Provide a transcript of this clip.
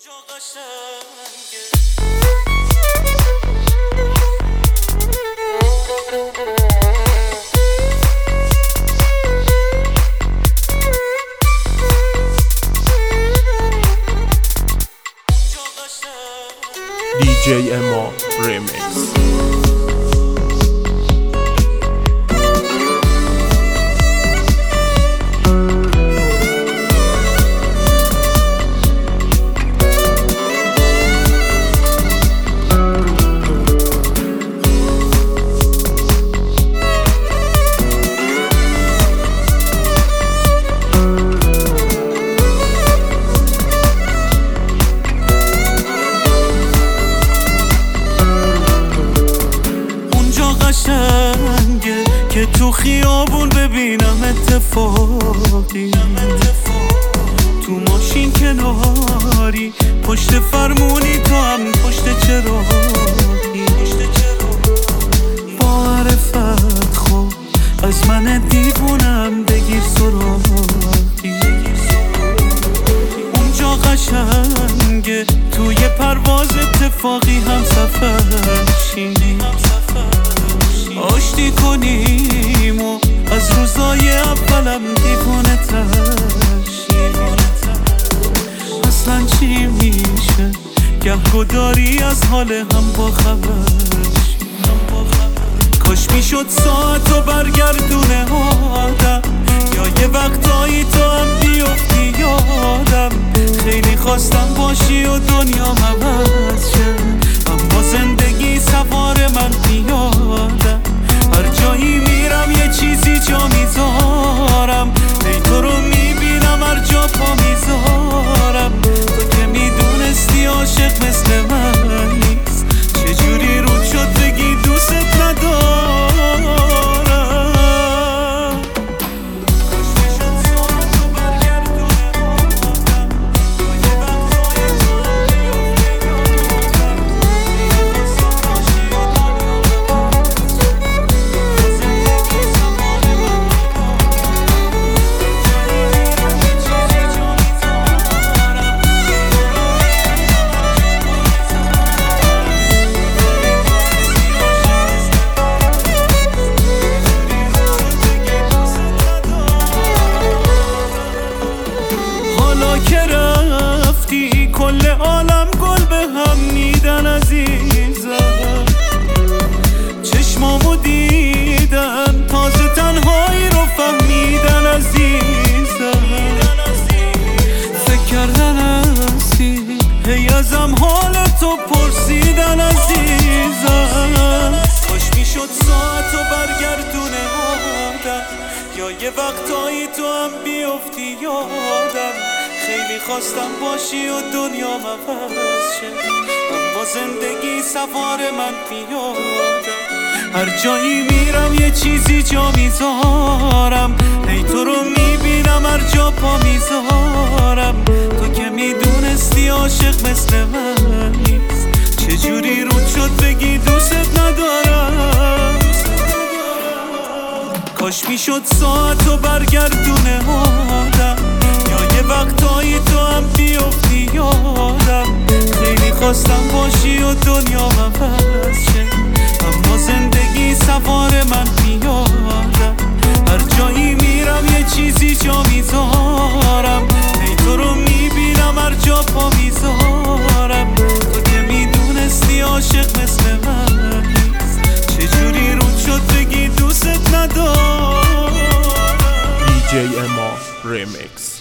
DJ Emo Remix. که تو خیابون ببینم اتفاقی، تو ماشین کناری، پشت فرمونی، تو هم پشت چراغی. با عرفت خوب از من دیوونم بگیر سراغی. اونجا قشنگه توی پرواز اتفاقی هم سفر شینی، آشتی کنیم و از روزای اولم دیوانه تشیم. اصلا چی میشه گهگداری از حال هم با خبرشیم. کاش میشد ساعتو برگردونه آدم، یا یه وقتایی تو هم بیفتی یادم. خیلی خواستم باشی و دنیا عوض شه، اما زندگی سوار من میادم. هر جایی میرم یه چیزی جا میذارم، ای تو رو میبینم هر جا پا میذارم. تو که میدونستی عاشق مثل من نیست، چجوری رود شد بگی دوست ندارم. که رفتی کل عالم گل به هم میدن عزیزم. چشمامو دیدن تازه تنهایی رو فهمیدن عزیزم. فکر کردن هستی هی ازم حال تو پرسیدن عزیزم. کاش میشد ساعتو برگردونه آدم، یا یه وقتایی تو هم بیفتی یادم. خیلی خواستم باشی و دنیا عوض شه، اما زندگی سوار من میادم. هر جایی میرم یه چیزی جا میذارم، ای تو رو میبینم هر جا پا میذارم. تو که میدونستی عاشق مثل من نیست، چجوری رود شد بگی دوست ندارم. کاش میشد ساعتو برگردونه آدم، یا یه وقتایی تو هم بیفتی یادم. خیلی خواستم باشی و دنیا عوض شه، اما زندگی سوار من میادم. هر جایی میرم یه چیزی جا میذارم، ای تو رو میبینم هر جا پا میذارم. تو که میدونستی عاشق مثل من نیست، چجوری رود شد بگی دوست ندارم. DJ Emo Remix.